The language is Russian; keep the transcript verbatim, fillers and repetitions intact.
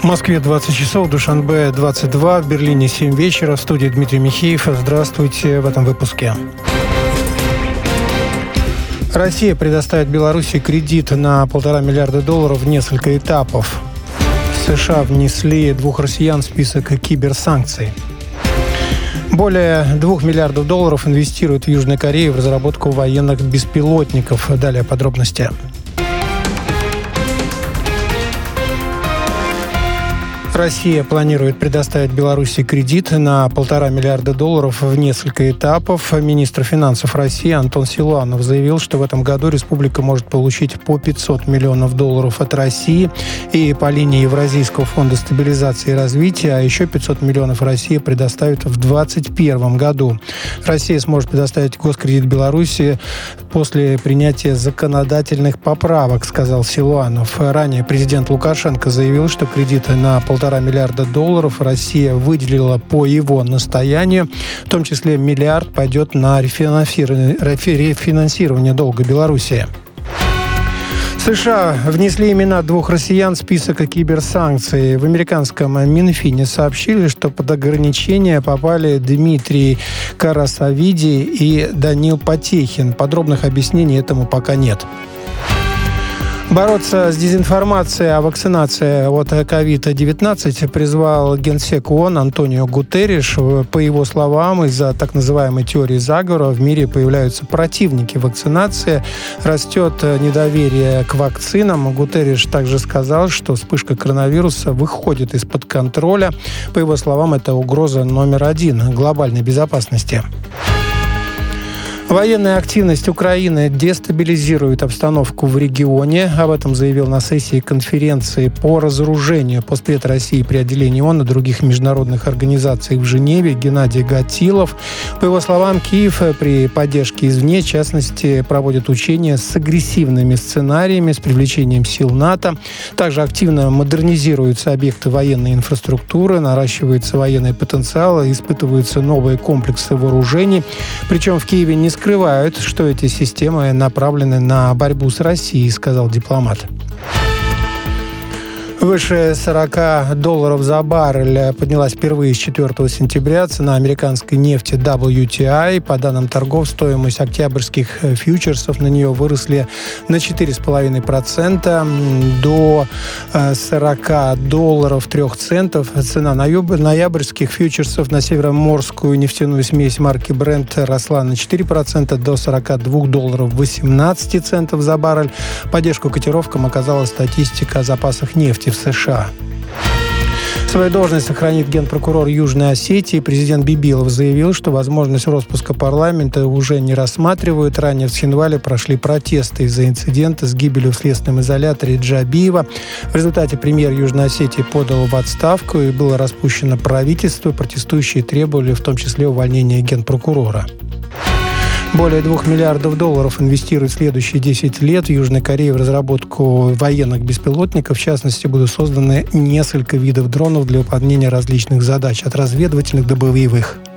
В Москве двадцать часов, в Душанбе двадцать два, в Берлине семь вечера. В студии Дмитрий Михеев. Здравствуйте в этом выпуске. Россия предоставит Беларуси кредит на полтора миллиарда долларов в несколько этапов. США внесли двух россиян в список киберсанкций. Более двух миллиардов долларов инвестируют в Южной Корее в разработку военных беспилотников. Далее подробности. Россия планирует предоставить Беларуси кредит на полтора миллиарда долларов в несколько этапов. Министр финансов России Антон Силуанов заявил, что в этом году республика может получить по пятьсот миллионов долларов от России и по линии Евразийского фонда стабилизации и развития, а еще пятьсот миллионов Россия предоставит в двадцать первом году. Россия сможет предоставить госкредит Беларуси после принятия законодательных поправок, сказал Силуанов. Ранее президент Лукашенко заявил, что кредиты на полтора миллиарда долларов Россия выделила по его настоянию. В том числе миллиард пойдет на рефинансирование долга Белоруссии. США внесли имена двух россиян в список киберсанкций. В американском Минфине сообщили, что под ограничения попали Дмитрий Карасавиди и Данил Потехин. Подробных объяснений этому пока нет. Бороться с дезинформацией о вакцинации от ковид девятнадцать призвал генсек ООН Антонио Гутерриш. По его словам, из-за так называемой теории заговора в мире появляются противники вакцинации, растет недоверие к вакцинам. Гутерриш также сказал, что вспышка коронавируса выходит из-под контроля. По его словам, это угроза номер один глобальной безопасности. Военная активность Украины дестабилизирует обстановку в регионе. Об этом заявил на сессии конференции по разоружению постпред России при отделении ООН и других международных организаций в Женеве Геннадий Гатилов. По его словам, Киев при поддержке извне, в частности, проводит учения с агрессивными сценариями, с привлечением сил НАТО. Также активно модернизируются объекты военной инфраструктуры, наращивается военный потенциал, испытываются новые комплексы вооружений. Причем в Киеве не скрывают, что эти системы направлены на борьбу с Россией, сказал дипломат. Выше сорок долларов за баррель поднялась впервые с четвёртого сентября цена американской нефти дабл ю ти ай. По данным торгов, стоимость октябрьских фьючерсов на нее выросли на четыре целых пять десятых процента до сорок долларов три центов. Цена ноябрьских фьючерсов на североморскую нефтяную смесь марки Brent росла на четыре процента до сорок два долларов восемнадцать центов за баррель. Поддержку котировкам оказала статистика о запасах нефти в США. Свою должность сохранит генпрокурор Южной Осетии. Президент Бибилов заявил, что возможность распуска парламента уже не рассматривают. Ранее в Цхинвале прошли протесты из-за инцидента с гибелью в следственном изоляторе Джабиева. В результате премьер Южной Осетии подал в отставку и было распущено правительство. Протестующие требовали в том числе увольнения генпрокурора. Более двух миллиардов долларов инвестируют в следующие десять лет в Южной Корее в разработку военных беспилотников. В частности, будут созданы несколько видов дронов для выполнения различных задач, от разведывательных до боевых.